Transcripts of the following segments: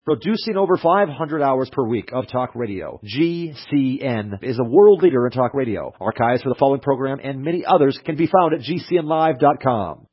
Producing over 500 hours per week of talk radio, GCN is a world leader in talk radio. Archives for the following program and many others can be found at GCNlive.com.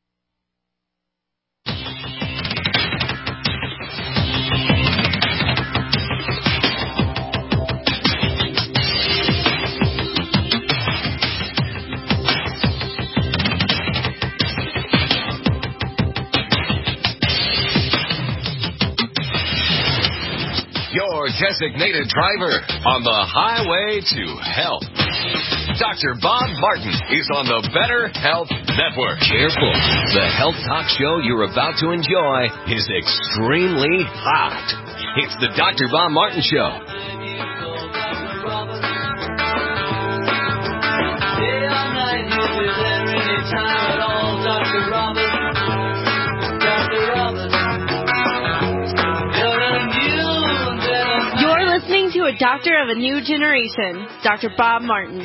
Your designated driver on the highway to health. Dr. Bob Martin is on the Better Health Network. Careful. The health talk show you're about to enjoy is extremely hot. It's the Dr. Bob Martin Show. To a doctor of a new generation, Dr. Bob Martin.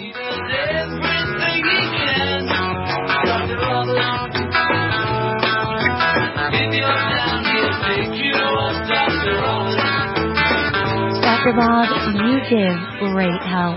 Dr. Bob, you give great help.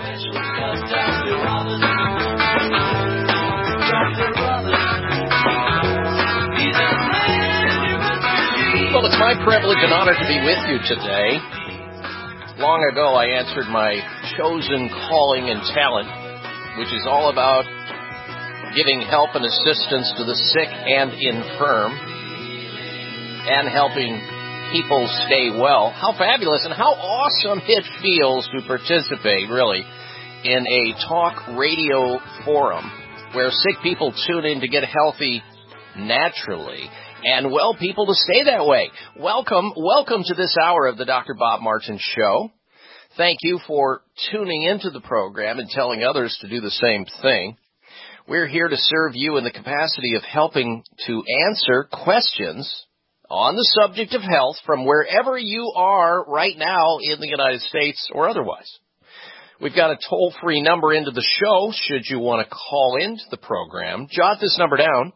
Well, it's my privilege and honor to be with you today. Long ago, I answered my chosen calling and talent, which is all about giving help and assistance to the sick and infirm and helping people stay well. How fabulous and how awesome it feels to participate, really, in a talk radio forum where sick people tune in to get healthy naturally and well people to stay that way. Welcome to this hour of the Dr. Bob Martin Show. Thank you for tuning into the program and telling others to do the same thing. We're here to serve you in the capacity of helping to answer questions on the subject of health from wherever you are right now in the United States or otherwise. We've got a toll-free number into the show should you want to call into the program. Jot this number down.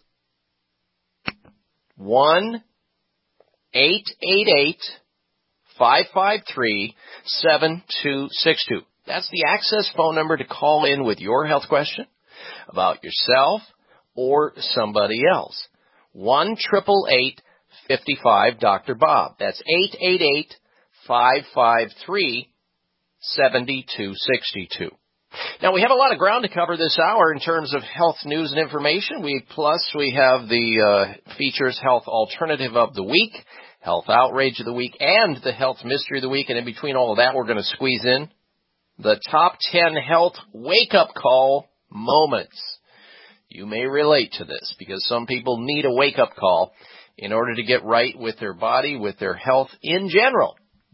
1-888-553-7262. That's the access phone number to call in with your health question about yourself or somebody else. 1-888-55-Dr. Bob. That's 888-553-7262. Now, we have a lot of ground to cover this hour in terms of health news and information. We have the features Health Alternative of the Week, Health Outrage of the Week, and the Health Mystery of the Week. And in between all of that, we're going to squeeze in the top 10 health wake-up call moments. You may relate to this because some people need a wake-up call in order to get right with their body, with their health in general.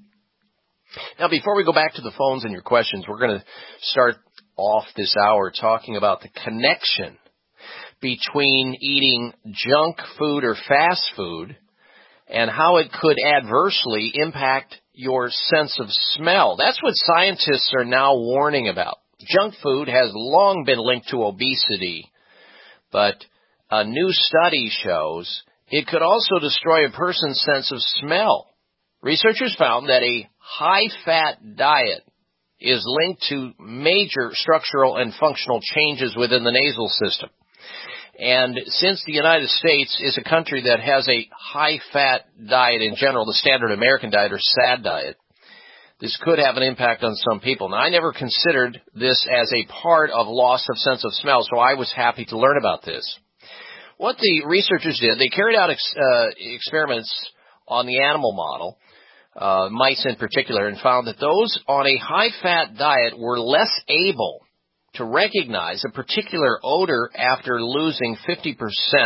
Now, before we go back to the phones and your questions, we're going to start off this hour talking about the connection between eating junk food or fast food and how it could adversely impact your sense of smell. That's what scientists are now warning about. Junk food has long been linked to obesity, but a new study shows it could also destroy a person's sense of smell. Researchers found that a high-fat diet is linked to major structural and functional changes within the nasal system. And since the United States is a country that has a high-fat diet in general, the standard American diet or SAD diet, this could have an impact on some people. Now, I never considered this as a part of loss of sense of smell, so I was happy to learn about this. What the researchers did, they carried out experiments on the animal model, mice in particular, and found that those on a high-fat diet were less able to recognize a particular odor after losing 50%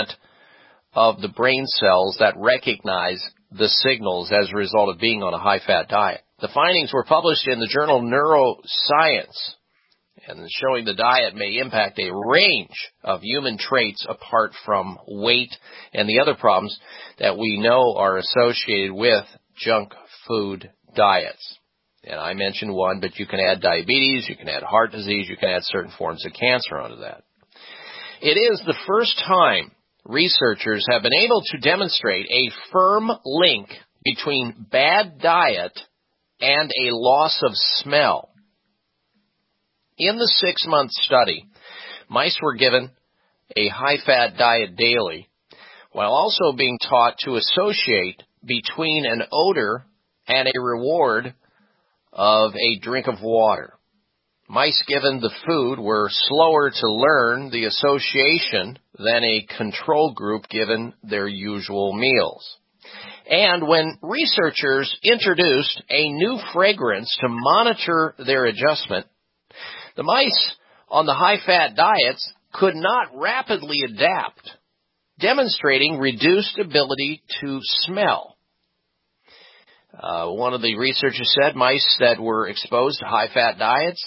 of the brain cells that recognize the signals as a result of being on a high-fat diet. The findings were published in the journal Neuroscience, and showing the diet may impact a range of human traits apart from weight and the other problems that we know are associated with junk food diets. And I mentioned one, but you can add diabetes, you can add heart disease, you can add certain forms of cancer onto that. It is the first time researchers have been able to demonstrate a firm link between bad diet and a loss of smell. In the 6-month study, mice were given a high-fat diet daily, while also being taught to associate between an odor and a reward of a drink of water. Mice given the food were slower to learn the association than a control group given their usual meals. And when researchers introduced a new fragrance to monitor their adjustment, the mice on the high-fat diets could not rapidly adapt, demonstrating reduced ability to smell. One of the researchers said mice that were exposed to high-fat diets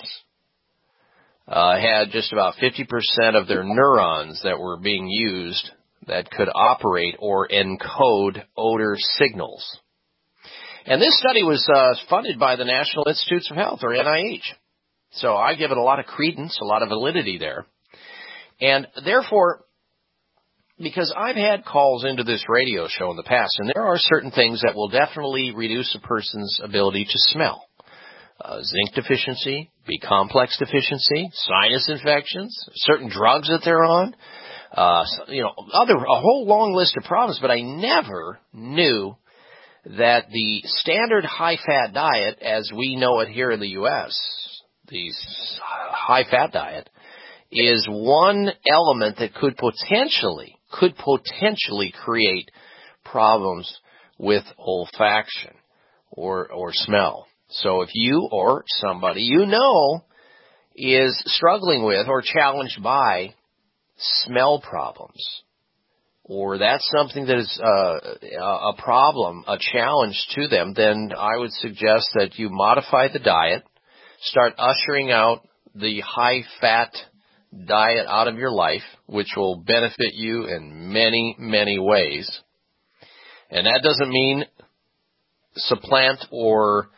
had just about 50% of their neurons that were being used that could operate or encode odor signals. And this study was funded by the National Institutes of Health, or NIH. So I give it a lot of credence, a lot of validity there. And therefore, because I've had calls into this radio show in the past, and there are certain things that will definitely reduce a person's ability to smell. Zinc deficiency, B-complex deficiency, sinus infections, certain drugs that they're on, a whole long list of problems, but I never knew that the standard high-fat diet, as we know it here in the U.S., the high-fat diet, is one element that could potentially create problems with olfaction or smell. So if you or somebody you know is struggling with or challenged by smell problems, or that's something that is a problem, a challenge to them, then I would suggest that you modify the diet, start ushering out the high-fat diet out of your life, which will benefit you in many, many ways. And that doesn't mean supplant or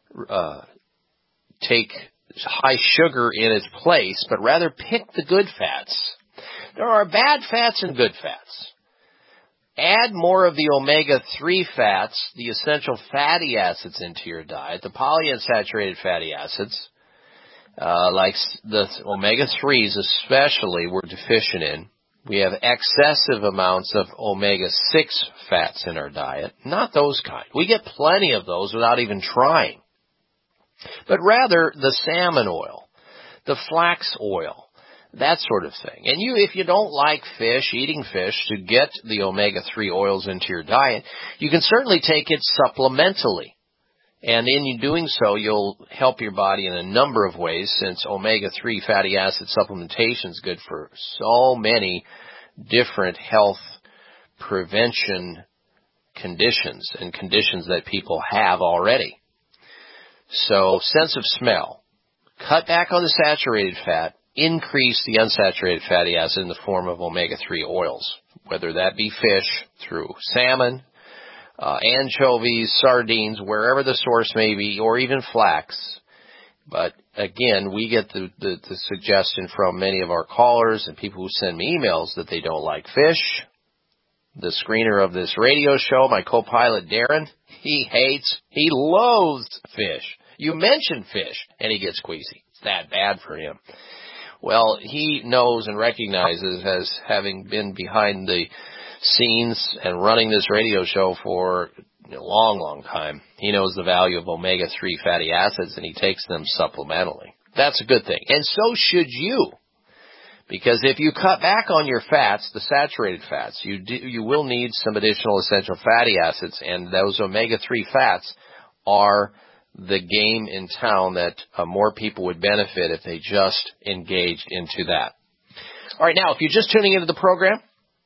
take high sugar in its place, but rather pick the good fats. There are bad fats and good fats. Add more of the omega-3 fats, the essential fatty acids into your diet, the polyunsaturated fatty acids, like the omega-3s especially, we're deficient in. We have excessive amounts of omega-6 fats in our diet, not those kind. We get plenty of those without even trying. But rather the salmon oil, the flax oil, that sort of thing. And if you don't like eating fish, to get the omega-3 oils into your diet, you can certainly take it supplementally. And in doing so, you'll help your body in a number of ways, since omega-3 fatty acid supplementation is good for so many different health prevention conditions and conditions that people have already. So, sense of smell. Cut back on the saturated fat. Increase the unsaturated fatty acid in the form of omega-3 oils, whether that be fish through salmon, anchovies, sardines, wherever the source may be, or even flax. But again, we get the suggestion from many of our callers and people who send me emails that they don't like fish. The screener of this radio show, my co-pilot Darren, he loathes fish. You mention fish, and he gets queasy. It's that bad for him. Well, he knows and recognizes, as having been behind the scenes and running this radio show for a long, long time, he knows the value of omega-3 fatty acids, and he takes them supplementally. That's a good thing. And so should you. Because if you cut back on your fats, the saturated fats, you will need some additional essential fatty acids, and those omega-3 fats are the game in town that more people would benefit if they just engaged into that. All right, now, if you're just tuning into the program,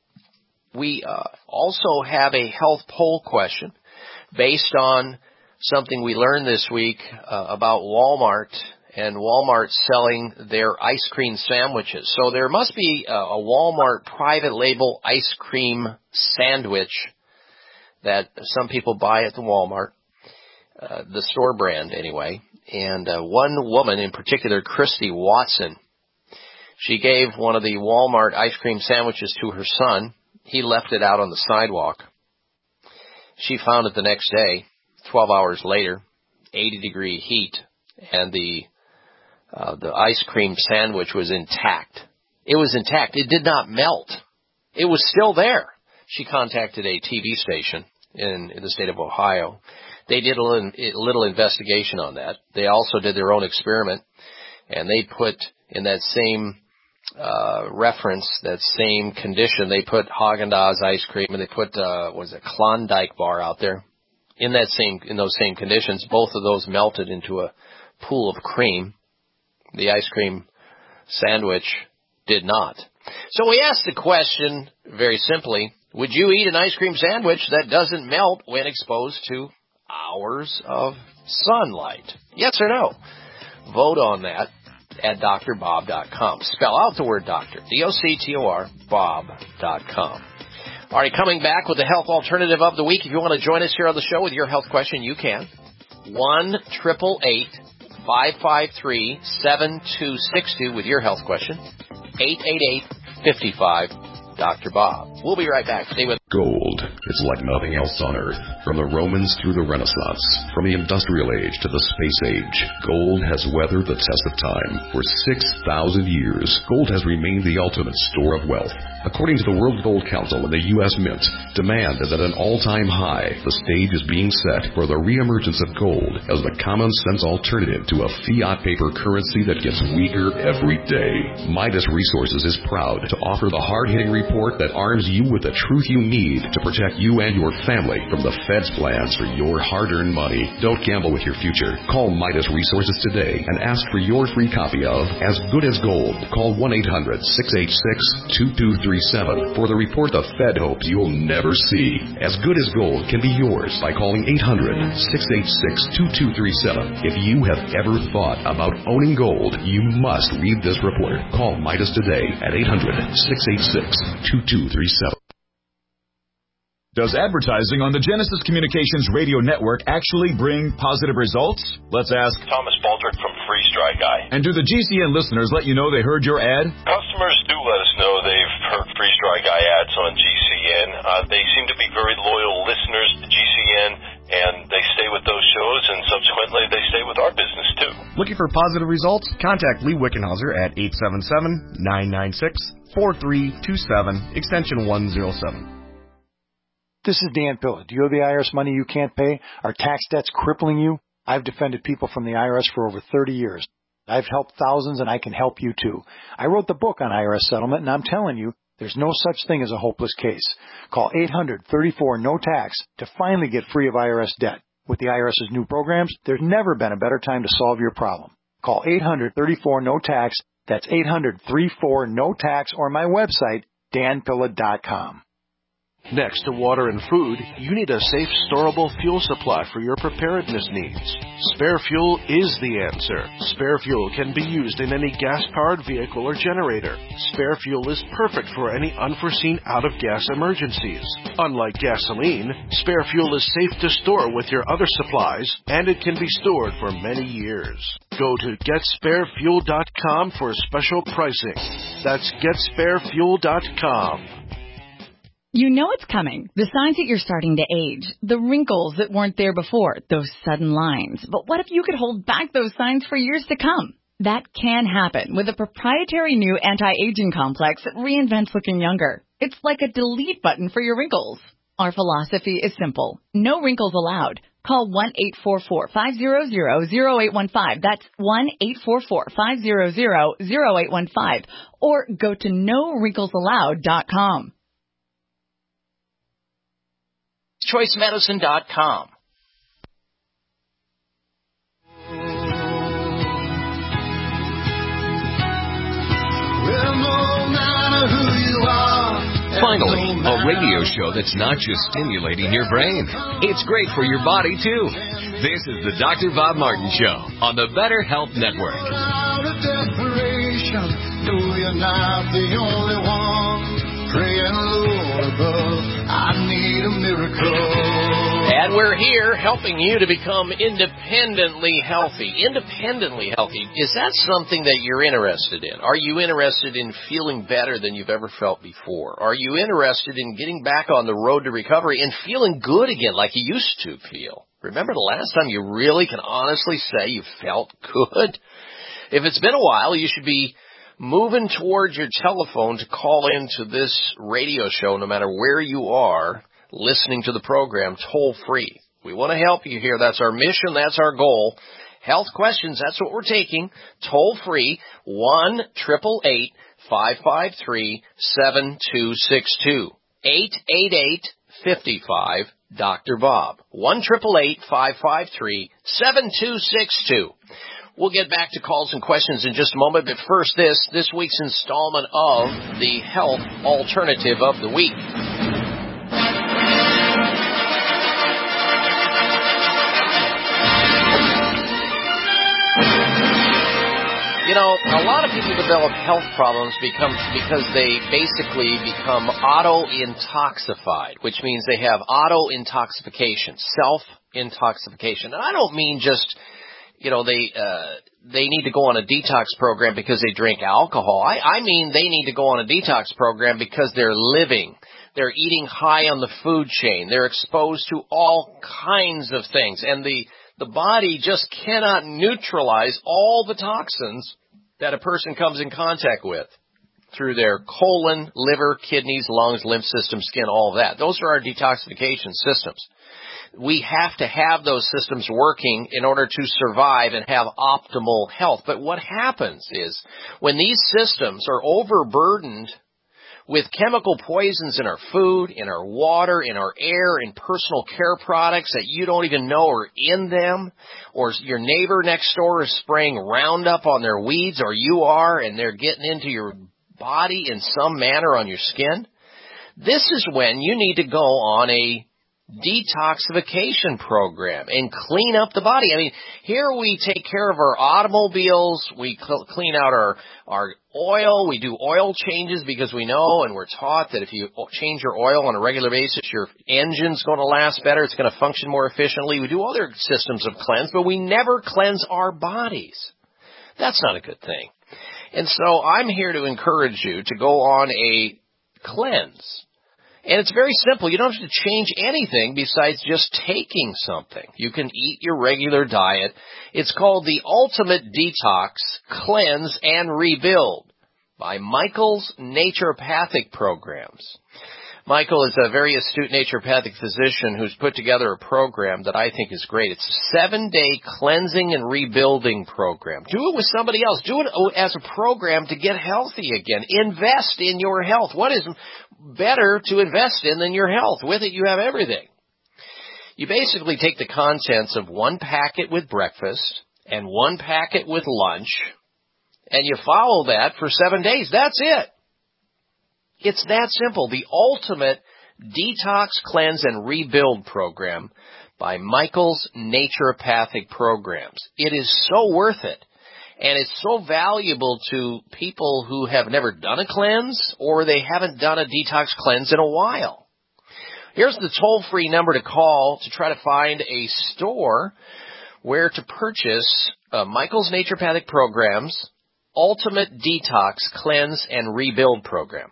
we also have a health poll question based on something we learned this week about Walmart and Walmart selling their ice cream sandwiches. So there must be a Walmart private label ice cream sandwich that some people buy at the Walmart, the store brand anyway. And one woman in particular, Christy Watson, she gave one of the Walmart ice cream sandwiches to her son. He left it out on the sidewalk. She found it the next day, 12 hours later, 80-degree heat, and the ice cream sandwich was intact. It was intact. It did not melt. It was still there. She contacted a TV station in the state of Ohio. They did a little investigation on that. They also did their own experiment, and they put in that same reference, that same condition, they put Haagen-Dazs ice cream, and they put Klondike bar out there. In those same conditions, both of those melted into a pool of cream. The ice cream sandwich did not. So we asked the question very simply, would you eat an ice cream sandwich that doesn't melt when exposed to hours of sunlight? Yes or no? Vote on that at drbob.com. Spell out the word doctor, D-O-C-T-O-R, bob.com. All right, coming back with the health alternative of the week. If you want to join us here on the show with your health question, you can. 1-888-553-7262 with your health question. 888-55-Dr. Bob. We'll be right back. Stay with us. Gold. It's like nothing else on Earth. From the Romans through the Renaissance, from the Industrial Age to the Space Age, gold has weathered the test of time. For 6,000 years, gold has remained the ultimate store of wealth. According to the World Gold Council and the U.S. Mint, demand is at an all-time high. The stage is being set for the reemergence of gold as the common-sense alternative to a fiat paper currency that gets weaker every day. Midas Resources is proud to offer the hard-hitting report that arms you with the truth you need to protect you and your family from the Fed's plans for your hard-earned money. Don't gamble with your future. Call Midas Resources today and ask for your free copy of As Good as Gold. Call 1-800-686-2237 for the report the Fed hopes you'll never see. As Good as Gold can be yours by calling 800-686-2237. If you have ever thought about owning gold, you must read this report. Call Midas today at 800-686-2237. Does advertising on the Genesis Communications radio network actually bring positive results? Let's ask Thomas Baldrick from Freeze Dry Guy. And do the GCN listeners let you know they heard your ad? Customers do let us know they've heard Freeze Dry Guy ads on GCN. They seem to be very loyal listeners to GCN, and they stay with those shows, and subsequently they stay with our business too. Looking for positive results? Contact Lee Wickenhauser at 877-996-4327, extension 107. This is Dan Pilla. Do you owe the IRS money you can't pay? Are tax debts crippling you? I've defended people from the IRS for over 30 years. I've helped thousands, and I can help you too. I wrote the book on IRS settlement, and I'm telling you, there's no such thing as a hopeless case. Call 800-34-NO-TAX to finally get free of IRS debt. With the IRS's new programs, there's never been a better time to solve your problem. Call 800-34-NO-TAX. That's 800-34-NO-TAX, or my website, danpilla.com. Next to water and food, you need a safe, storable fuel supply for your preparedness needs. Spare Fuel is the answer. Spare Fuel can be used in any gas-powered vehicle or generator. Spare Fuel is perfect for any unforeseen out-of-gas emergencies. Unlike gasoline, Spare Fuel is safe to store with your other supplies, and it can be stored for many years. Go to GetSpareFuel.com for special pricing. That's GetSpareFuel.com. You know it's coming. The signs that you're starting to age. The wrinkles that weren't there before. Those sudden lines. But what if you could hold back those signs for years to come? That can happen with a proprietary new anti-aging complex that reinvents looking younger. It's like a delete button for your wrinkles. Our philosophy is simple. No wrinkles allowed. Call 1-844-500-0815. That's 1-844-500-0815. Or go to NoWrinklesAllowed.com. ChoiceMedicine.com. Finally, a radio show that's not just stimulating your brain. It's great for your body, too. This is the Dr. Bob Martin Show on the Better Health Network. praying, Lord above, I need a miracle. And we're here helping you to become independently healthy. Independently healthy. Is that something that you're interested in? Are you interested in feeling better than you've ever felt before? Are you interested in getting back on the road to recovery and feeling good again like you used to feel? Remember the last time you really can honestly say you felt good? If it's been a while, you should be moving towards your telephone to call into this radio show no matter where you are listening to the program toll free. We want to help you here. That's our mission. That's our goal. Health questions, that's what we're taking. Toll free, 1-888-553-7262. 888-55 Dr. Bob. 1-888-553-7262. We'll get back to calls and questions in just a moment, but first this week's installment of the Health Alternative of the Week. You know, a lot of people develop health problems because they basically become auto-intoxified, which means they have auto-intoxication, self-intoxication. And I don't mean just, you know, they need to go on a detox program because they drink alcohol. I mean they need to go on a detox program because they're living. They're eating high on the food chain. They're exposed to all kinds of things. And the body just cannot neutralize all the toxins that a person comes in contact with through their colon, liver, kidneys, lungs, lymph system, skin, all of that. Those are our detoxification systems. We have to have those systems working in order to survive and have optimal health. But what happens is when these systems are overburdened with chemical poisons in our food, in our water, in our air, in personal care products that you don't even know are in them, or your neighbor next door is spraying Roundup on their weeds, or you are, and they're getting into your body in some manner on your skin, this is when you need to go on a detoxification program and clean up the body. I mean, here we take care of our automobiles, we clean out our oil, we do oil changes because we know and we're taught that if you change your oil on a regular basis, your engine's going to last better, it's going to function more efficiently. We do other systems of cleanse, but we never cleanse our bodies. That's not a good thing. And so I'm here to encourage you to go on a cleanse. And it's very simple. You don't have to change anything besides just taking something. You can eat your regular diet. It's called the Ultimate Detox, Cleanse, and Rebuild by Michael's Naturopathic Programs. Michael is a very astute naturopathic physician who's put together a program that I think is great. It's a 7-day cleansing and rebuilding program. Do it with somebody else. Do it as a program to get healthy again. Invest in your health. What is better to invest in than your health? With it, you have everything. You basically take the contents of one packet with breakfast and one packet with lunch, and you follow that for 7 days. That's it. It's that simple. The Ultimate Detox, Cleanse, and Rebuild Program by Michael's Naturopathic Programs. It is so worth it. And it's so valuable to people who have never done a cleanse or they haven't done a detox cleanse in a while. Here's the toll-free number to call to try to find a store where to purchase Michael's Naturopathic Programs Ultimate Detox, Cleanse, and Rebuild Program.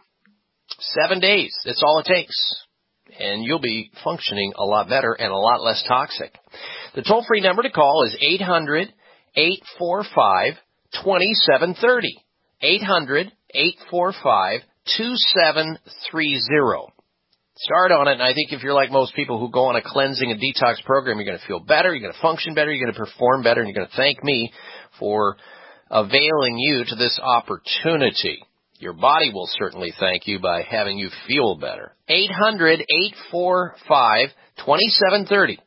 7 days. That's all it takes. And you'll be functioning a lot better and a lot less toxic. The toll-free number to call is 800-845-2730. 800-845-2730. Start on it, and I think if you're like most people who go on a cleansing and detox program, you're going to feel better, you're going to function better, you're going to perform better, and you're going to thank me for availing you to this opportunity. Your body will certainly thank you by having you feel better. 800-845-2730.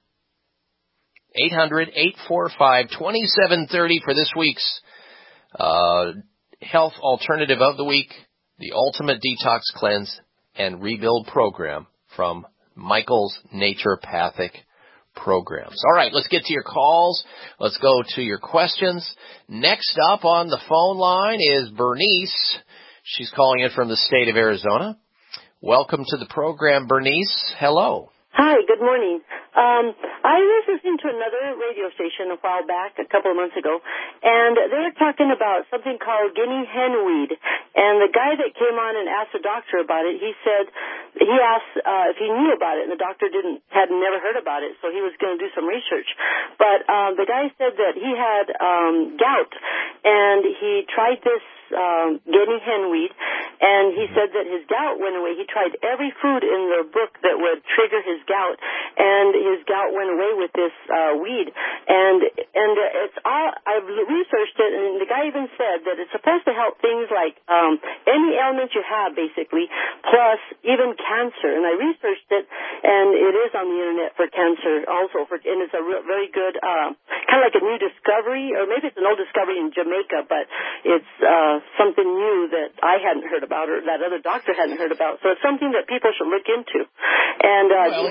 800-845-2730 for this week's Health Alternative of the Week, the Ultimate Detox, Cleanse, and Rebuild Program from Michael's Naturopathic Programs. All right, let's get to your calls. Let's go to your questions. Next up on the phone line is Bernice. She's calling in from the state of Arizona. Welcome to the program, Bernice. Hello. Hi, good morning. I was listening to another radio station a while back, a couple of months ago, and they were talking about something called guinea hen weed. And the guy that came on and asked the doctor about it, he asked if he knew about it, and the doctor had never heard about it, so he was going to do some research. But the guy said that he had gout, and he tried this guinea hen weed, and he said that his gout went away. He tried every food in the book that would trigger his gout, and his gout went away with this weed. And it's all, I've researched it, and the guy even said that it's supposed to help things like any ailment you have, basically, plus even cancer. And I researched it, and it is on the internet for cancer also, and it's a very good, kind of like a new discovery, or maybe it's an old discovery in Jamaica, but it's something new that I hadn't heard about, or that other doctor hadn't heard about. So it's something that people should look into. And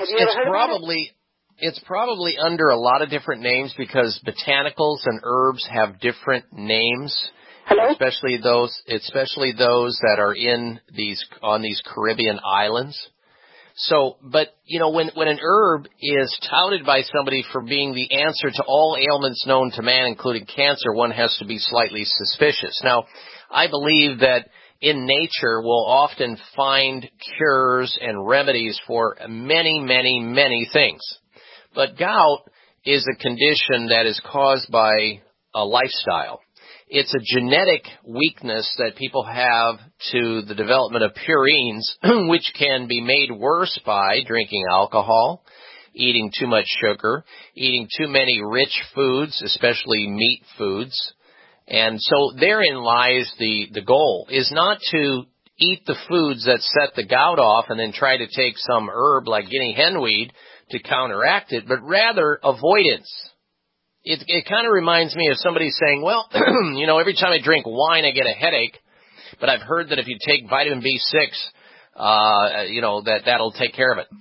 it's probably under a lot of different names because botanicals and herbs have different names. Hello? Especially those that are on these Caribbean islands. So, but, when an herb is touted by somebody for being the answer to all ailments known to man, including cancer, one has to be slightly suspicious. Now, I believe that in nature we'll often find cures and remedies for many, many, many things. But gout is a condition that is caused by a lifestyle. It's a genetic weakness that people have to the development of purines, which can be made worse by drinking alcohol, eating too much sugar, eating too many rich foods, especially meat foods. And so therein lies the goal, is not to eat the foods that set the gout off and then try to take some herb like guinea hen weed to counteract it, but rather avoidance. It kind of reminds me of somebody saying, well, every time I drink wine, I get a headache, but I've heard that if you take vitamin B6, that'll take care of it.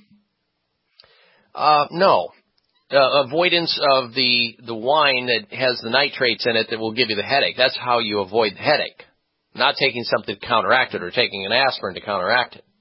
No. Avoidance of the wine that has the nitrates in it that will give you the headache. That's how you avoid the headache. Not taking something to counteract it or taking an aspirin to counteract it.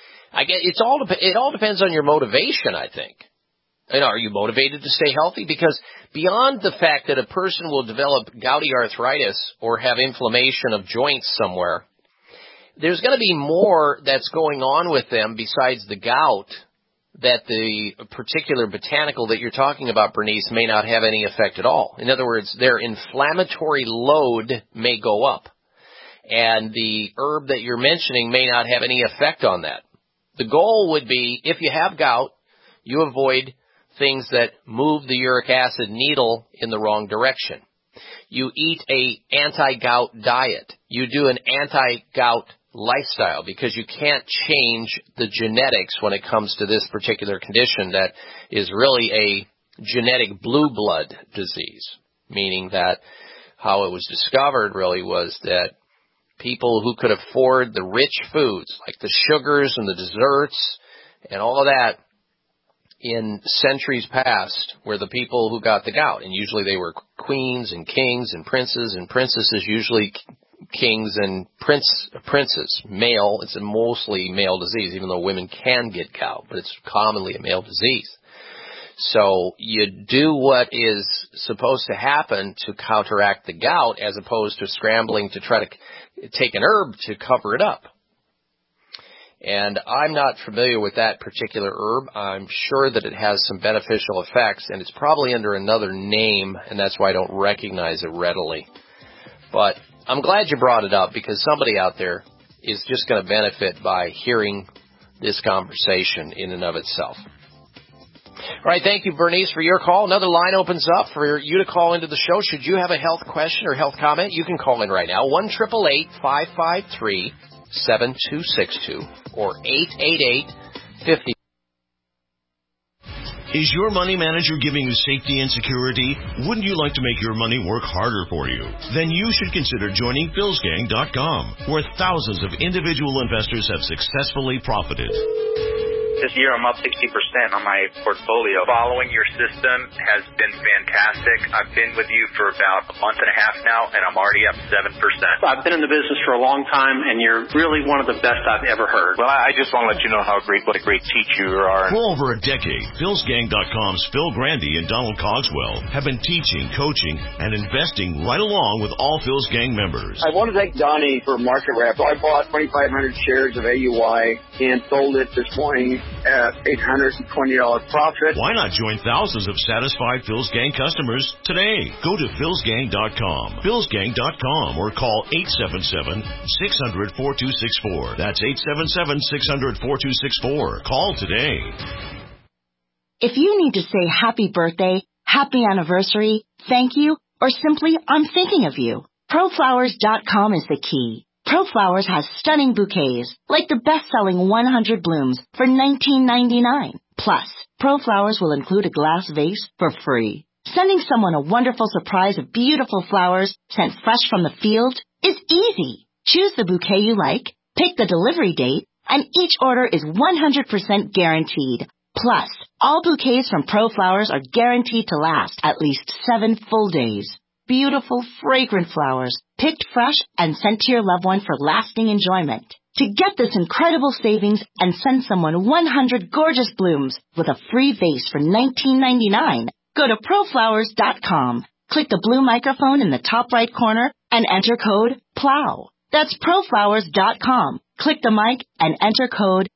It all depends on your motivation, I think. Are you motivated to stay healthy? Because beyond the fact that a person will develop gouty arthritis or have inflammation of joints somewhere, there's going to be more that's going on with them besides the gout that the particular botanical that you're talking about, Bernice, may not have any effect at all. In other words, their inflammatory load may go up, and the herb that you're mentioning may not have any effect on that. The goal would be, if you have gout, you avoid things that move the uric acid needle in the wrong direction. You eat a anti-gout diet. You do an anti-gout lifestyle, because you can't change the genetics when it comes to this particular condition that is really a genetic blue blood disease, meaning that how it was discovered really was that people who could afford the rich foods, like the sugars and the desserts and all of that, in centuries past were the people who got the gout. And usually they were queens and kings and princesses, usually kings and princes, male. It's a mostly male disease, even though women can get gout, but it's commonly a male disease. So you do what is supposed to happen to counteract the gout as opposed to scrambling to try to take an herb to cover it up. And I'm not familiar with that particular herb. I'm sure that it has some beneficial effects, and it's probably under another name, and that's why I don't recognize it readily. But I'm glad you brought it up, because somebody out there is just going to benefit by hearing this conversation in and of itself. All right, thank you, Bernice, for your call. Another line opens up for you to call into the show. Should you have a health question or health comment, you can call in right now, 1-888-553-7262 or 888-50. Is your money manager giving you safety and security? Wouldn't you like to make your money work harder for you? Then you should consider joining BillsGang.com, where thousands of individual investors have successfully profited. This year I'm up 60% on my portfolio. Following your system has been fantastic. I've been with you for about a month and a half now, and I'm already up 7%. I've been in the business for a long time, and you're really one of the best I've ever heard. Well, I just want to let you know what a great teacher you are. For over a decade, PhilsGang.com's Phil Grandy and Donald Cogswell have been teaching, coaching, and investing right along with all Phil's Gang members. I want to thank Donnie for market rep. I bought 2,500 shares of AUI and sold it this morning at $820 profit. Why not join thousands of satisfied Phil's Gang customers today? Go to PhilsGang.com, PhilsGang.com, or call 877-600-4264. That's 877-600-4264. Call today. If you need to say happy birthday, happy anniversary, thank you, or simply I'm thinking of you, ProFlowers.com is the key. ProFlowers has stunning bouquets, like the best-selling 100 blooms for $19.99. Plus, ProFlowers will include a glass vase for free. Sending someone a wonderful surprise of beautiful flowers sent fresh from the field is easy. Choose the bouquet you like, pick the delivery date, and each order is 100% guaranteed. Plus, all bouquets from ProFlowers are guaranteed to last at least 7 full days. Beautiful, fragrant flowers, picked fresh and sent to your loved one for lasting enjoyment. To get this incredible savings and send someone 100 gorgeous blooms with a free vase for $19.99, go to ProFlowers.com. Click the blue microphone in the top right corner and enter code PLOW. That's ProFlowers.com. Click the mic and enter code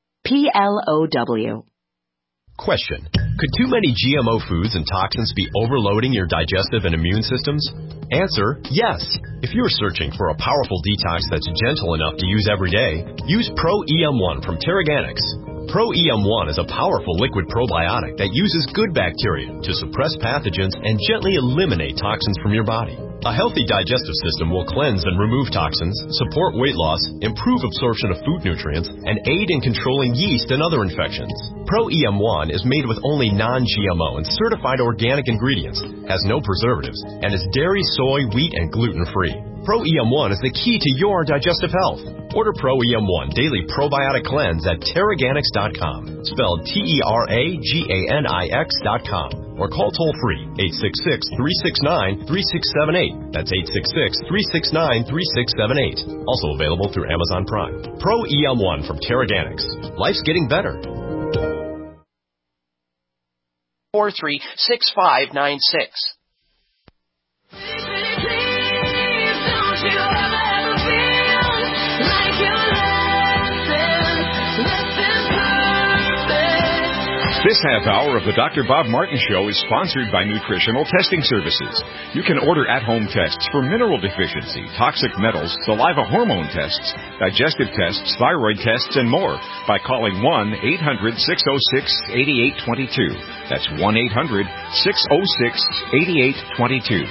PLOW. Question. Could too many GMO foods and toxins be overloading your digestive and immune systems? Answer, yes. If you're searching for a powerful detox that's gentle enough to use every day, use Pro-EM1 from Terraganics. Pro-EM1 is a powerful liquid probiotic that uses good bacteria to suppress pathogens and gently eliminate toxins from your body. A healthy digestive system will cleanse and remove toxins, support weight loss, improve absorption of food nutrients, and aid in controlling yeast and other infections. Pro-EM1 is made with only non-GMO and certified organic ingredients, has no preservatives, and is dairy, soy, wheat, and gluten-free. Pro-EM1 is the key to your digestive health. Order Pro-EM1 Daily Probiotic Cleanse at Terraganics.com, spelled Terraganix.com. Or call toll-free 866-369-3678. That's 866-369-3678. Also available through Amazon Prime. Pro-EM1 from Terraganics. Life's getting better. 436596. This half hour of the Dr. Bob Martin Show is sponsored by Nutritional Testing Services. You can order at-home tests for mineral deficiency, toxic metals, saliva hormone tests, digestive tests, thyroid tests, and more by calling 1-800-606-8822. That's 1-800-606-8822.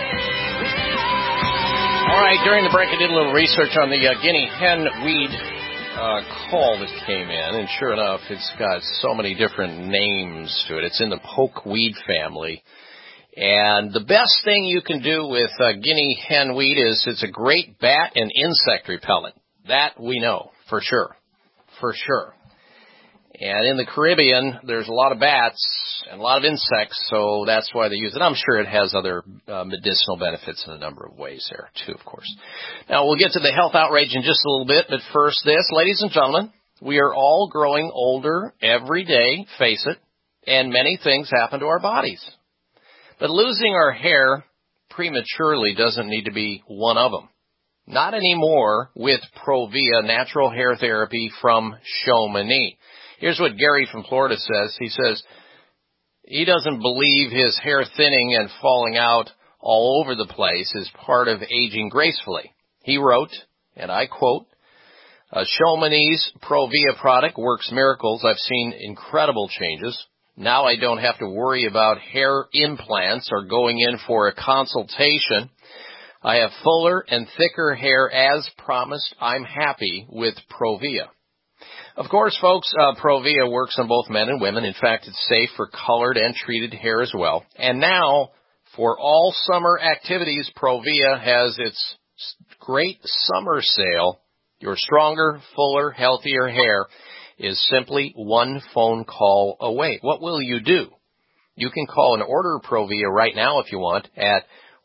All right, during the break I did a little research on the guinea hen weed call that came in, and sure enough, it's got so many different names to it. It's in the pokeweed family. And the best thing you can do with guinea hen weed is it's a great bat and insect repellent. That we know, for sure. For sure. And in the Caribbean, there's a lot of bats and a lot of insects, so that's why they use it. I'm sure it has other medicinal benefits in a number of ways there, too, of course. Now, we'll get to the health outrage in just a little bit, but first this. Ladies and gentlemen, we are all growing older every day, face it, and many things happen to our bodies. But losing our hair prematurely doesn't need to be one of them. Not anymore with Provia natural hair therapy from Chamonix. Here's what Gary from Florida says. He says he doesn't believe his hair thinning and falling out all over the place is part of aging gracefully. He wrote, and I quote, Chamonix's Provia product works miracles. I've seen incredible changes. Now I don't have to worry about hair implants or going in for a consultation. I have fuller and thicker hair as promised. I'm happy with Provia. Of course, folks, Provia works on both men and women. In fact, it's safe for colored and treated hair as well. And now, for all summer activities, Provia has its great summer sale. Your stronger, fuller, healthier hair is simply one phone call away. What will you do? You can call and order Provia right now if you want at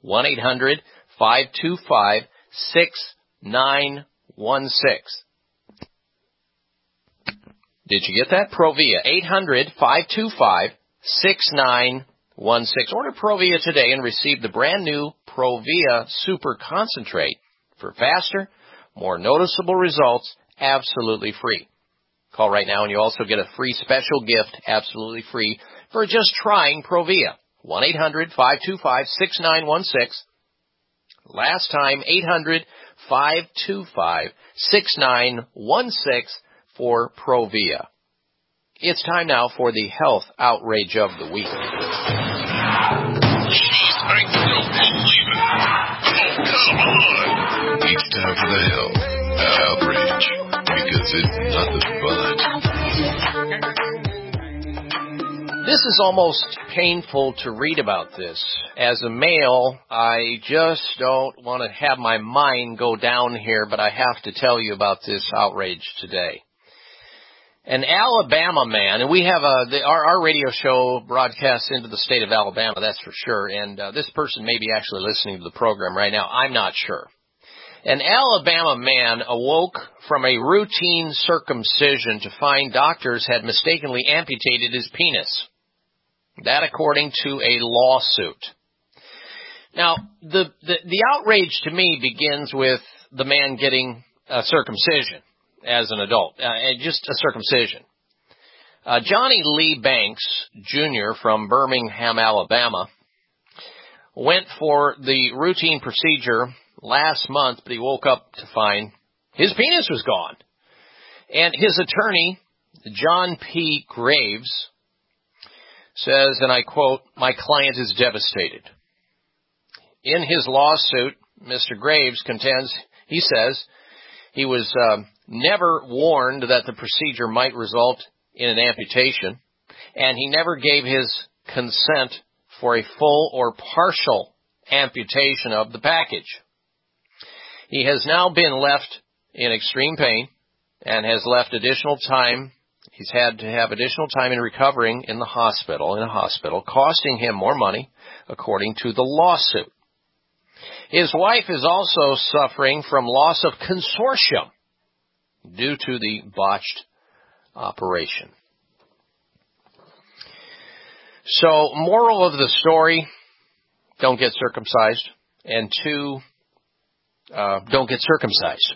1-800-525-6916. Did you get that? Provia, 800-525-6916. Order Provia today and receive the brand new Provia Super Concentrate for faster, more noticeable results, absolutely free. Call right now and you also get a free special gift, absolutely free, for just trying Provia. 1-800-525-6916. Last time, 800-525-6916 for Provia. It's time now for the health outrage of the week. Ladies, I don't believe it. Oh, come on. It's time for the health outrage, because it's nothing but. This is almost painful to read about this. As a male, I just don't want to have my mind go down here, but I have to tell you about this outrage today. An Alabama man, and we have our radio show broadcasts into the state of Alabama, that's for sure, and this person may be actually listening to the program right now. I'm not sure. An Alabama man awoke from a routine circumcision to find doctors had mistakenly amputated his penis. That according to a lawsuit. Now, the outrage to me begins with the man getting a circumcision as an adult, just a circumcision. Johnny Lee Banks, Jr. from Birmingham, Alabama, went for the routine procedure last month, but he woke up to find his penis was gone. And his attorney, John P. Graves, says, and I quote, "My client is devastated." In his lawsuit, Mr. Graves contends, he says, he was never warned that the procedure might result in an amputation, and he never gave his consent for a full or partial amputation of the package. He has now been left in extreme pain and has left additional time. He's had to have additional time in recovering in a hospital, costing him more money, according to the lawsuit. His wife is also suffering from loss of consortium due to the botched operation. So, moral of the story, don't get circumcised. And 2, don't get circumcised.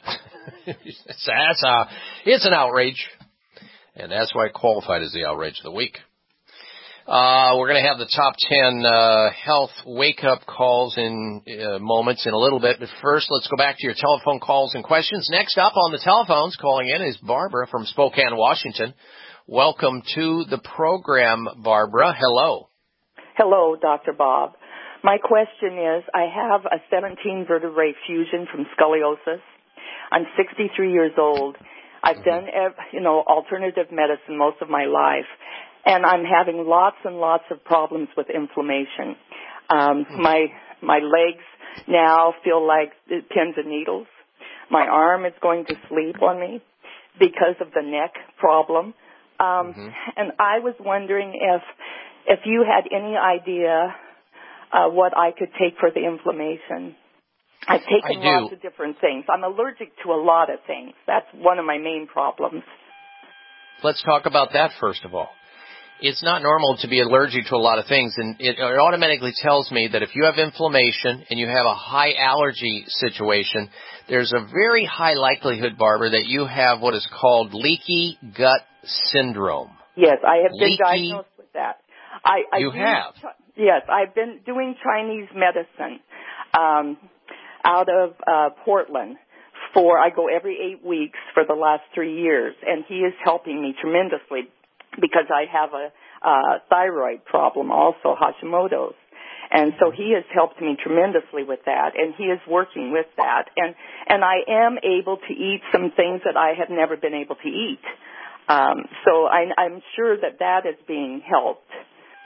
It's an outrage. And that's why it qualified as the outrage of the week. We're going to have the top 10 health wake-up calls in moments in a little bit. But first, let's go back to your telephone calls and questions. Next up on the telephones, calling in is Barbara from Spokane, Washington. Welcome to the program, Barbara. Hello. Hello, Dr. Bob. My question is, I have a 17 vertebrae fusion from scoliosis. I'm 63 years old. I've done, alternative medicine most of my life, and I'm having lots and lots of problems with inflammation. My legs now feel like pins and needles. My arm is going to sleep on me because of the neck problem. And I was wondering if you had any idea what I could take for the inflammation. I've taken lots of different things. I'm allergic to a lot of things. That's one of my main problems. Let's talk about that first of all. It's not normal to be allergic to a lot of things, and it automatically tells me that if you have inflammation and you have a high allergy situation, there's a very high likelihood, Barbara, that you have what is called leaky gut syndrome. Yes, I have been diagnosed with that. You have? Yes, I've been doing Chinese medicine out of Portland. I go every 8 weeks for the last 3 years, and he is helping me tremendously because I have a thyroid problem also, Hashimoto's. And so he has helped me tremendously with that, and he is working with that. And I am able to eat some things that I have never been able to eat. So I'm sure that is being helped.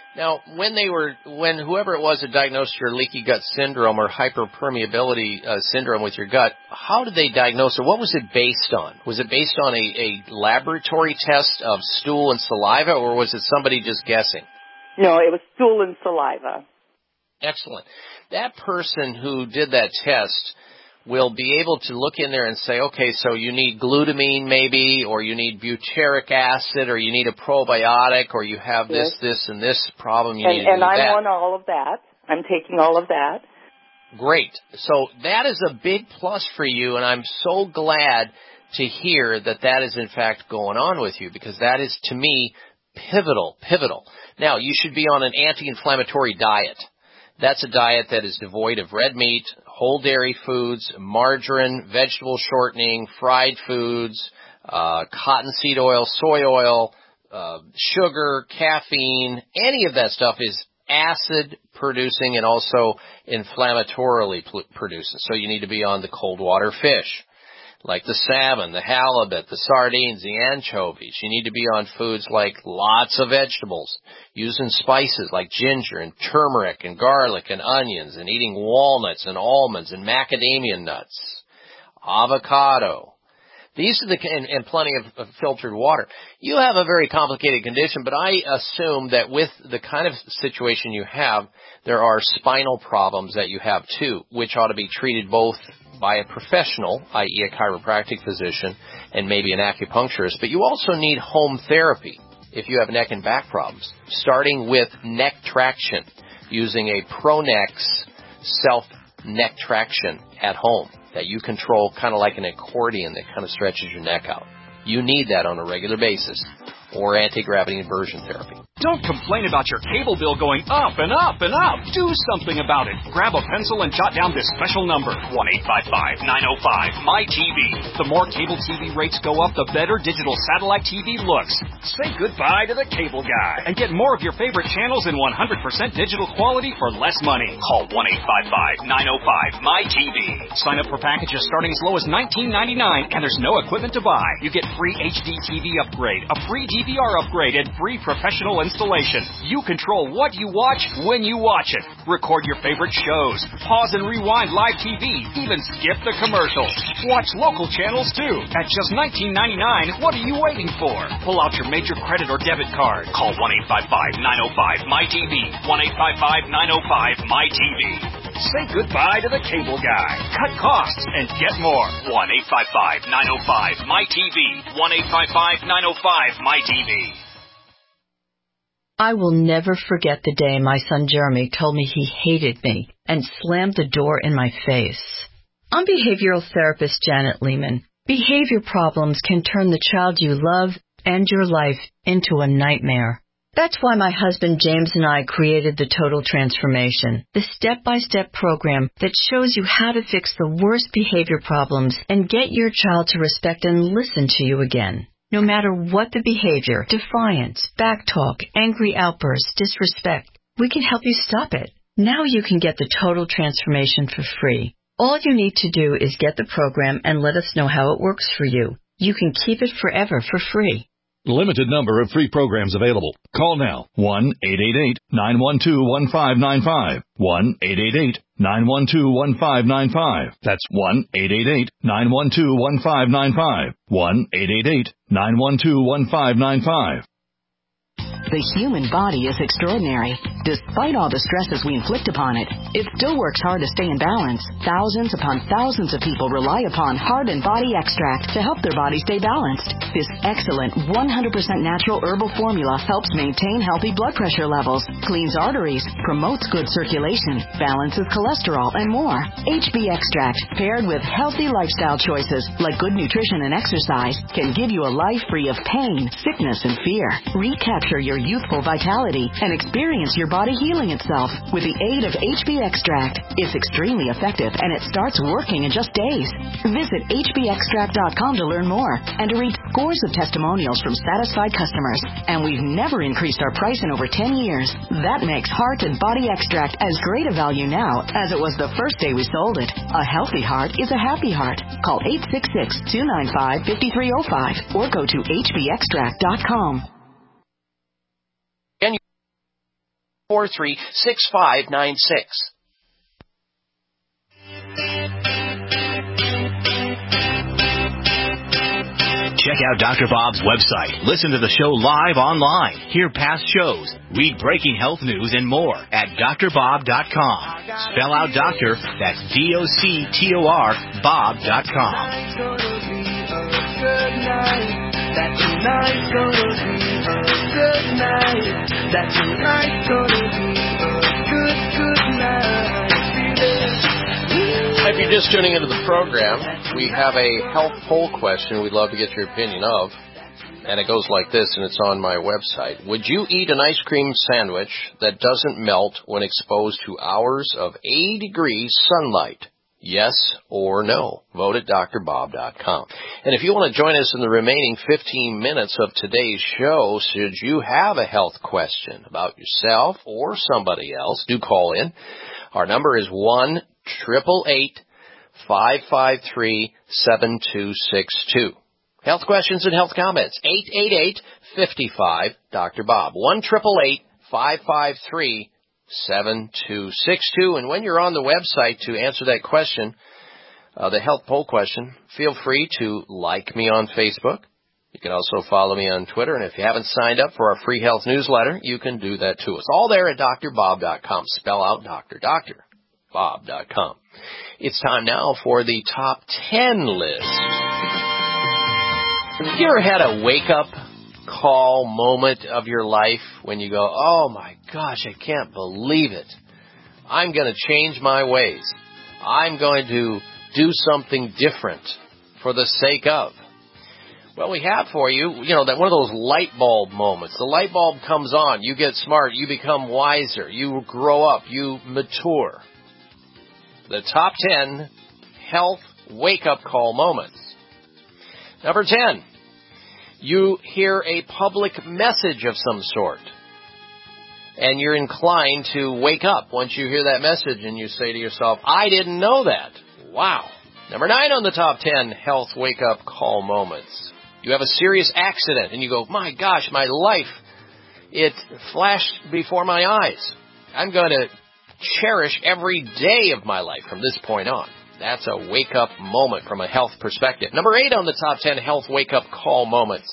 Now, when whoever it was that diagnosed your leaky gut syndrome or hyperpermeability syndrome with your gut, how did they diagnose it? What was it based on? Was it based on a laboratory test of stool and saliva, or was it somebody just guessing? No, it was stool and saliva. Excellent. That person who did that test will be able to look in there and say, okay, so you need glutamine maybe, or you need butyric acid, or you need a probiotic, or you have this, and this problem, you need to do that. And I'm on all of that. I'm taking all of that. Great. So that is a big plus for you, and I'm so glad to hear that that is in fact going on with you, because that is, to me, pivotal. Now, you should be on an anti-inflammatory diet. That's a diet that is devoid of red meat, whole dairy foods, margarine, vegetable shortening, fried foods, cottonseed oil, soy oil, sugar, caffeine. Any of that stuff is acid producing and also inflammatorily producing. So you need to be on the cold water fish, like the salmon, the halibut, the sardines, the anchovies. You need to be on foods like lots of vegetables, using spices like ginger and turmeric and garlic and onions, and eating walnuts and almonds and macadamia nuts, avocado. These are and plenty of filtered water. You have a very complicated condition, but I assume that with the kind of situation you have, there are spinal problems that you have too, which ought to be treated both by a professional, i.e. a chiropractic physician, and maybe an acupuncturist, but you also need home therapy if you have neck and back problems, starting with neck traction, using a Pronex self-neck traction at home that you control kind of like an accordion that kind of stretches your neck out. You need that on a regular basis, or anti-gravity inversion therapy. Don't complain about your cable bill going up and up and up. Do something about it. Grab a pencil and jot down this special number, 1-855-905-MY-TV. The more cable TV rates go up, the better digital satellite TV looks. Say goodbye to the cable guy and get more of your favorite channels in 100% digital quality for less money. Call 1-855-905-MY-TV. Sign up for packages starting as low as $19.99, and there's no equipment to buy. You get free HD TV upgrade, a free DVR upgrade, and free professional installation. You control what you watch when you watch it. Record your favorite shows. Pause and rewind live TV. Even skip the commercials. Watch local channels too. At just $19.99, what are you waiting for? Pull out your major credit or debit card. Call 1-855-905-MY-TV. 1-855-905-MY-TV. Say goodbye to the cable guy. Cut costs and get more. 1-855-905-MY-TV. 1-855-905-MY-TV. I will never forget the day my son Jeremy told me he hated me and slammed the door in my face. I'm behavioral therapist Janet Lehman. Behavior problems can turn the child you love and your life into a nightmare. That's why my husband James and I created the Total Transformation, the step-by-step program that shows you how to fix the worst behavior problems and get your child to respect and listen to you again. No matter what the behavior, defiance, backtalk, angry outbursts, disrespect, we can help you stop it. Now you can get the Total Transformation for free. All you need to do is get the program and let us know how it works for you. You can keep it forever for free. Limited number of free programs available. Call now. 1-888-912-1595. 1-888-912-1595. That's 1-888-912-1595. 1-888-912-1595. The human body is extraordinary. Despite all the stresses we inflict upon it, it still works hard to stay in balance. Thousands upon thousands of people rely upon Heart and Body Extract to help their body stay balanced. This excellent 100% natural herbal formula helps maintain healthy blood pressure levels, cleans arteries, promotes good circulation, balances cholesterol, and more. HB Extract, paired with healthy lifestyle choices like good nutrition and exercise, can give you a life free of pain, sickness, and fear. Recapture your youthful vitality and experience your body healing itself with the aid of HB Extract. It's extremely effective and it starts working in just days. Visit hbextract.com to learn more and to read scores of testimonials from satisfied customers. And we've never increased our price in over 10 years. That makes Heart and Body Extract as great a value now as it was the first day we sold it. A healthy heart is a happy heart. Call 866-295-5305 or go to hbextract.com. 843-6596. Check out Dr. Bob's website. Listen to the show live online. Hear past shows. Read breaking health news and more at drbob.com. Spell out doctor, that's D-O-C-T-O-R, Bob.com. That tonight's gonna be a good night. That tonight's gonna be a good night. If you're just tuning into the program, we have a health poll question we'd love to get your opinion of. And it goes like this, and it's on my website. Would you eat an ice cream sandwich that doesn't melt when exposed to hours of 80-degree sunlight? Yes or no? Vote at drbob.com. And if you want to join us in the remaining 15 minutes of today's show, should you have a health question about yourself or somebody else, do call in. Our number is 1-888-553-7262. Health questions and health comments, 888-55-DR-BOB, 1-888-553-7262. And when you're on the website to answer that question, the health poll question, feel free to like me on Facebook. You can also follow me on Twitter. And if you haven't signed up for our free health newsletter, you can do that too. It's all there at drbob.com. Spell out Bob.com. It's time now for the top 10 list. Have you ever had a wake-up call moment of your life when you go, oh my gosh, I can't believe it. I'm going to change my ways. I'm going to do something different for the sake of. Well, we have for you, that one of those light bulb moments. The light bulb comes on. You get smart. You become wiser. You grow up. You mature. The top 10 health wake-up call moments. Number 10, you hear a public message of some sort, and you're inclined to wake up once you hear that message, and you say to yourself, I didn't know that. Wow. Number 9 on the top 10 health wake-up call moments. You have a serious accident, and you go, my gosh, my life, it flashed before my eyes. I'm going to cherish every day of my life from this point on. That's a wake-up moment from a health perspective. Number 8 on the top 10 health wake-up call moments.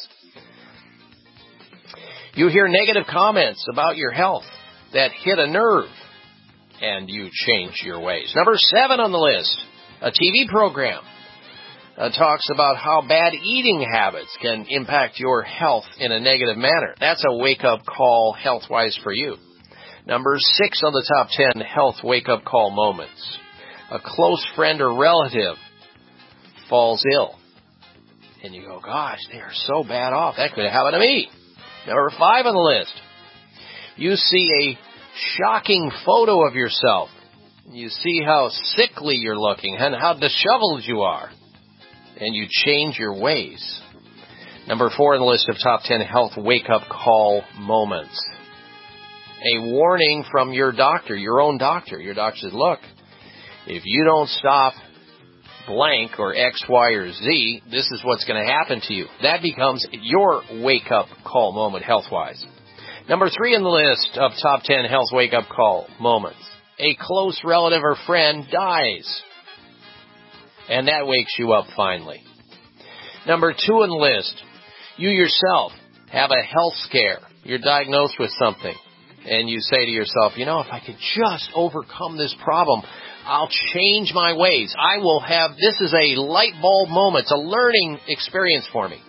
You hear negative comments about your health that hit a nerve, and you change your ways. Number 7 on the list, a TV program talks about how bad eating habits can impact your health in a negative manner. That's a wake-up call health-wise for you. Number 6 on the top 10 health wake-up call moments. A close friend or relative falls ill. And you go, gosh, they are so bad off. That could have happened to me. Number 5 on the list. You see a shocking photo of yourself. You see how sickly you're looking and how disheveled you are. And you change your ways. Number 4 on the list of top 10 health wake-up call moments. A warning from your doctor, your own doctor. Your doctor says, look, if you don't stop blank or X, Y, or Z, this is what's going to happen to you. That becomes your wake-up call moment health-wise. Number 3 on the list of top 10 health wake-up call moments. A close relative or friend dies. And that wakes you up finally. Number 2 on the list. You yourself have a health scare. You're diagnosed with something. And you say to yourself, if I could just overcome this problem, I'll change my ways. This is a light bulb moment. It's a learning experience for me.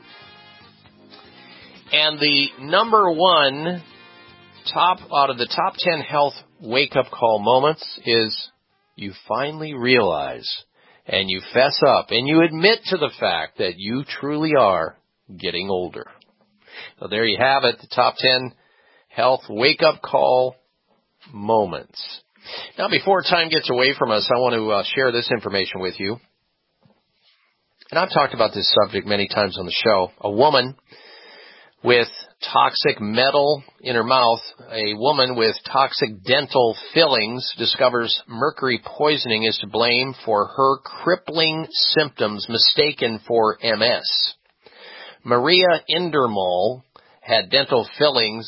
And the number 1 out of the top 10 health wake-up call moments is you finally realize and you fess up and you admit to the fact that you truly are getting older. So there you have it, the top 10 health wake-up call moments. Now, before time gets away from us, I want to share this information with you. And I've talked about this subject many times on the show. A woman with toxic metal in her mouth, a woman with toxic dental fillings discovers mercury poisoning is to blame for her crippling symptoms mistaken for MS. Maria Indermol had dental fillings about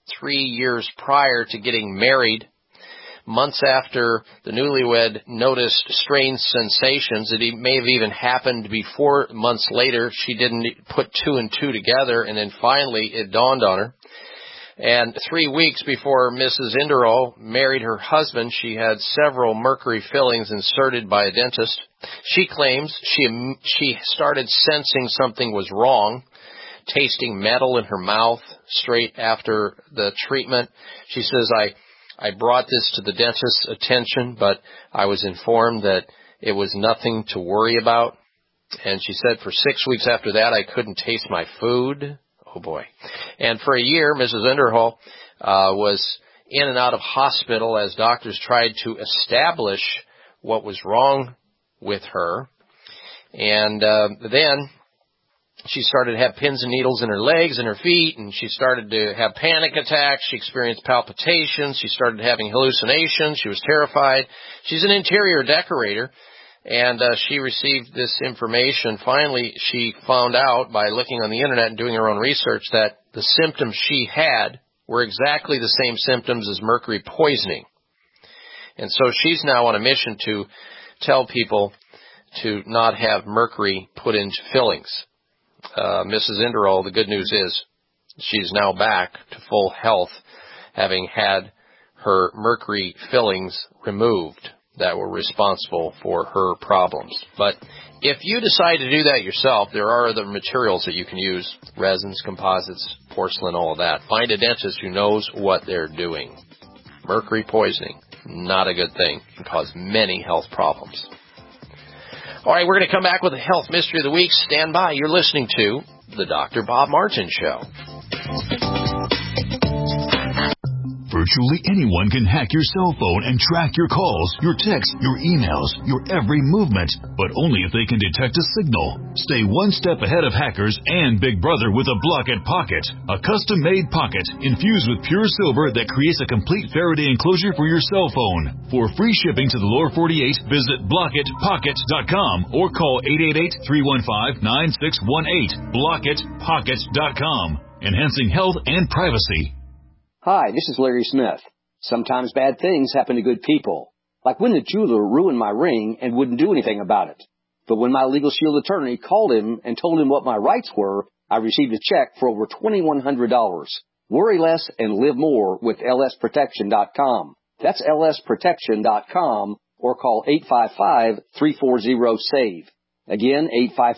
3 years prior to getting married. Months after the newlywed noticed strange sensations, it may have even happened before months later. She didn't put 2 and 2 together, and then finally it dawned on her. And 3 weeks before Mrs. Inderall married her husband, she had several mercury fillings inserted by a dentist. She claims she started sensing something was wrong, tasting metal in her mouth straight after the treatment. She says, I brought this to the dentist's attention, but I was informed that it was nothing to worry about. And she said for 6 weeks after that, I couldn't taste my food. Oh, boy. And for a year, Mrs. Inderall was in and out of hospital as doctors tried to establish what was wrong with her. And then she started to have pins and needles in her legs and her feet, and she started to have panic attacks. She experienced palpitations. She started having hallucinations. She was terrified. She's an interior decorator, and she received this information. Finally, she found out by looking on the Internet and doing her own research that the symptoms she had were exactly the same symptoms as mercury poisoning. And so she's now on a mission to tell people to not have mercury put into fillings. Mrs. Inderall, the good news is she's now back to full health, having had her mercury fillings removed that were responsible for her problems. But if you decide to do that yourself, there are other materials that you can use, resins, composites, porcelain, all of that. Find a dentist who knows what they're doing. Mercury poisoning, not a good thing. It can cause many health problems. All right, we're going to come back with the Health Mystery of the Week. Stand by. You're listening to The Dr. Bob Martin Show. Virtually anyone can hack your cell phone and track your calls, your texts, your emails, your every movement, but only if they can detect a signal. Stay one step ahead of hackers and Big Brother with a Block-It Pocket, a custom-made pocket infused with pure silver that creates a complete Faraday enclosure for your cell phone. For free shipping to the lower 48, visit blockitpockets.com or call 888-315-9618. blockitpockets.com, enhancing health and privacy. Hi, this is Larry Smith. Sometimes bad things happen to good people, like when the jeweler ruined my ring and wouldn't do anything about it. But when my Legal Shield attorney called him and told him what my rights were, I received a check for over $2,100. Worry less and live more with lsprotection.com. That's lsprotection.com or call 855-340-SAVE. Again,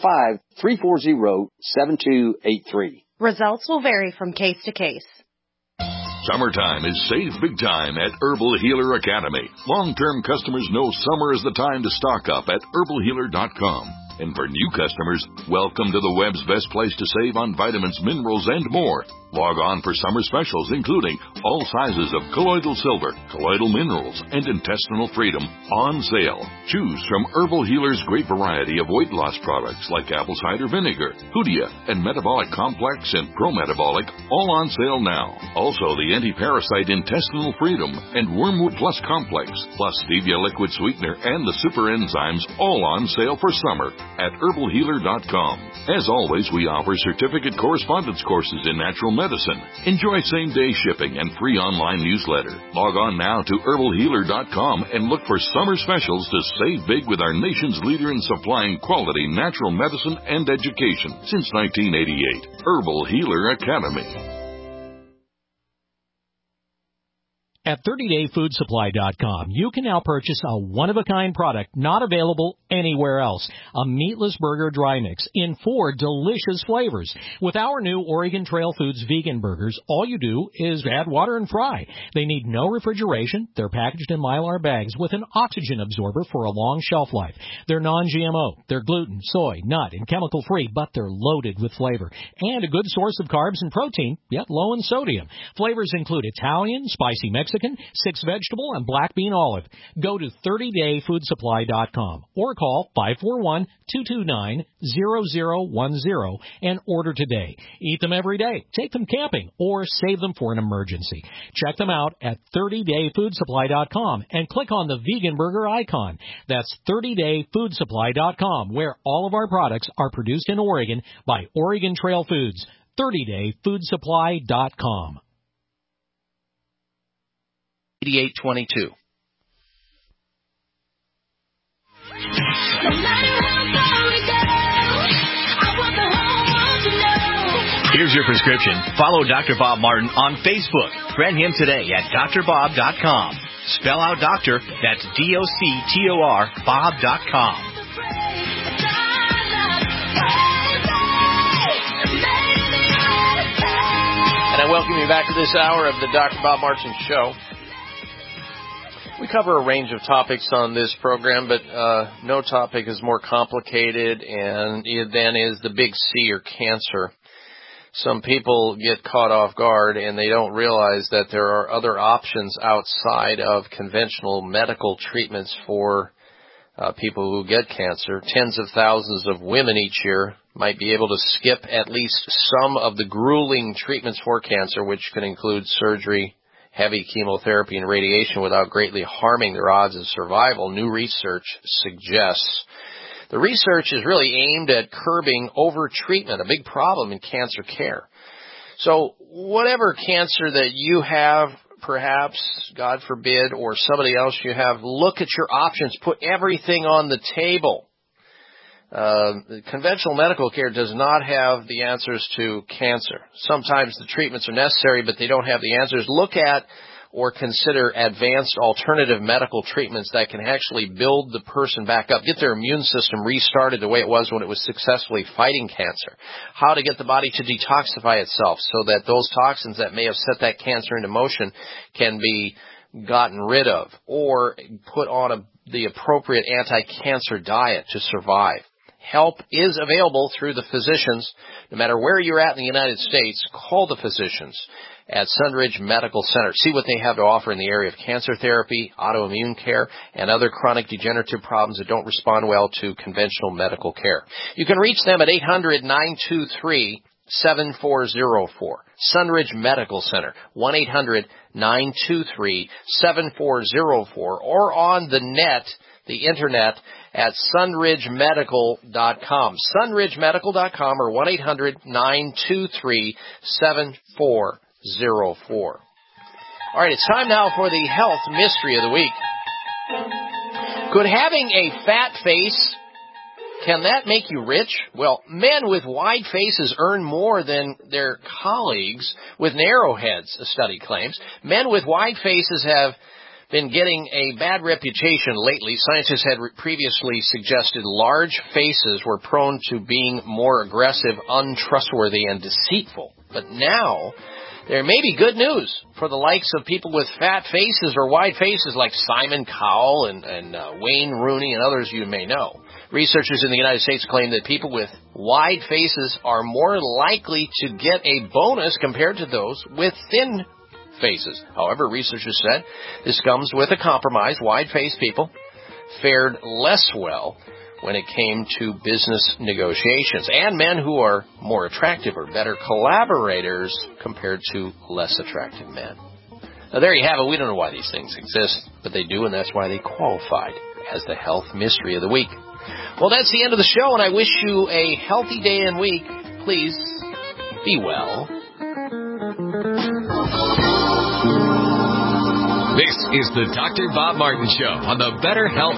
855-340-7283. Results will vary from case to case. Summertime is save big time at Herbal Healer Academy. Long-term customers know summer is the time to stock up at herbalhealer.com. And for new customers, welcome to the web's best place to save on vitamins, minerals, and more. Log on for summer specials, including all sizes of colloidal silver, colloidal minerals, and intestinal freedom on sale. Choose from Herbal Healer's great variety of weight loss products like apple cider vinegar, Hoodia, and Metabolic Complex and Pro-Metabolic, all on sale now. Also, the anti-parasite intestinal freedom and Wormwood Plus Complex, plus stevia liquid sweetener and the super enzymes, all on sale for summer at herbalhealer.com. As always, we offer certificate correspondence courses in natural medicine. Enjoy same-day shipping and free online newsletter. Log on now to herbalhealer.com and look for summer specials to save big with our nation's leader in supplying quality natural medicine and education since 1988. Herbal Healer Academy. At 30dayfoodsupply.com, you can now purchase a one-of-a-kind product not available anywhere else, a meatless burger dry mix in 4 delicious flavors. With our new Oregon Trail Foods vegan burgers, all you do is add water and fry. They need no refrigeration. They're packaged in Mylar bags with an oxygen absorber for a long shelf life. They're non-GMO. They're gluten, soy, nut, and chemical-free, but they're loaded with flavor. And a good source of carbs and protein, yet low in sodium. Flavors include Italian, spicy Mexican, 6 vegetable, and black bean olive. Go to 30dayfoodsupply.com or call 541-229-0010 and order today. Eat them every day, take them camping, or save them for an emergency. Check them out at 30dayfoodsupply.com and click on the vegan burger icon. That's 30dayfoodsupply.com, where all of our products are produced in Oregon. By Oregon Trail Foods. 30dayfoodsupply.com. 8822. Here's your prescription. Follow Dr. Bob Martin on Facebook. Friend him today at drbob.com. Spell out doctor, that's D-O-C-T-O-R, bob.com. And I welcome you back to this hour of the Dr. Bob Martin Show. We cover a range of topics on this program, but no topic is more complicated than is the big C, or cancer. Some people get caught off guard and they don't realize that there are other options outside of conventional medical treatments for people who get cancer. Tens of thousands of women each year might be able to skip at least some of the grueling treatments for cancer, which can include surgery, heavy chemotherapy, and radiation without greatly harming their odds of survival, new research suggests. The research is really aimed at curbing over-treatment, a big problem in cancer care. So whatever cancer that you have, perhaps, God forbid, or somebody else you have, look at your options. Put everything on the table. Conventional medical care does not have the answers to cancer. Sometimes the treatments are necessary, but they don't have the answers. Look at or consider advanced alternative medical treatments that can actually build the person back up, get their immune system restarted the way it was when it was successfully fighting cancer. How to get the body to detoxify itself so that those toxins that may have set that cancer into motion can be gotten rid of, or put on the appropriate anti-cancer diet to survive. Help is available through the physicians. No matter where you're at in the United States, call the physicians at Sunridge Medical Center. See what they have to offer in the area of cancer therapy, autoimmune care, and other chronic degenerative problems that don't respond well to conventional medical care. You can reach them at 800-923-7404. Sunridge Medical Center, 1-800-923-7404, or on the internet at sunridgemedical.com. sunridgemedical.com or 1-800-923-7404. All right, it's time now for the health mystery of the week. Could having a fat face, can that make you rich? Well, men with wide faces earn more than their colleagues with narrow heads, a study claims. Men with wide faces have been getting a bad reputation lately. Scientists had previously suggested large faces were prone to being more aggressive, untrustworthy, and deceitful. But now there may be good news for the likes of people with fat faces or wide faces like Simon Cowell and Wayne Rooney and others you may know. Researchers in the United States claim that people with wide faces are more likely to get a bonus compared to those with thin faces. However, researchers said this comes with a compromise. Wide-faced people fared less well when it came to business negotiations, and men who are more attractive are better collaborators compared to less attractive men. Now, there you have it. We don't know why these things exist, but they do, and that's why they qualified as the health mystery of the week. Well, that's the end of the show, and I wish you a healthy day and week. Please be well. This is the Dr. Bob Martin Show on the Better Health.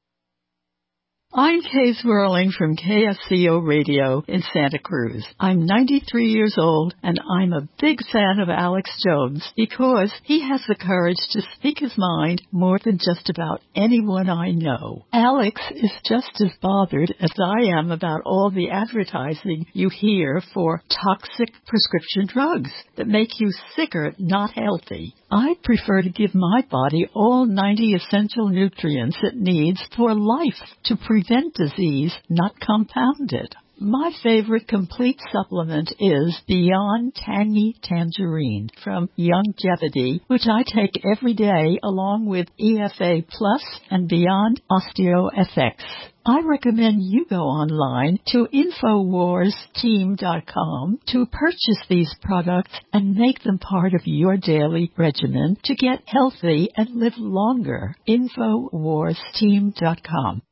I'm Kay Swirling from KSCO Radio in Santa Cruz. I'm 93 years old, and I'm a big fan of Alex Jones because he has the courage to speak his mind more than just about anyone I know. Alex is just as bothered as I am about all the advertising you hear for toxic prescription drugs that make you sicker, not healthy. I prefer to give my body all 90 essential nutrients it needs for life to prevent disease, not compound it. My favorite complete supplement is Beyond Tangy Tangerine from Youngevity, which I take every day along with EFA Plus and Beyond OsteoFX. I recommend you go online to InfoWarsTeam.com to purchase these products and make them part of your daily regimen to get healthy and live longer. InfoWarsTeam.com.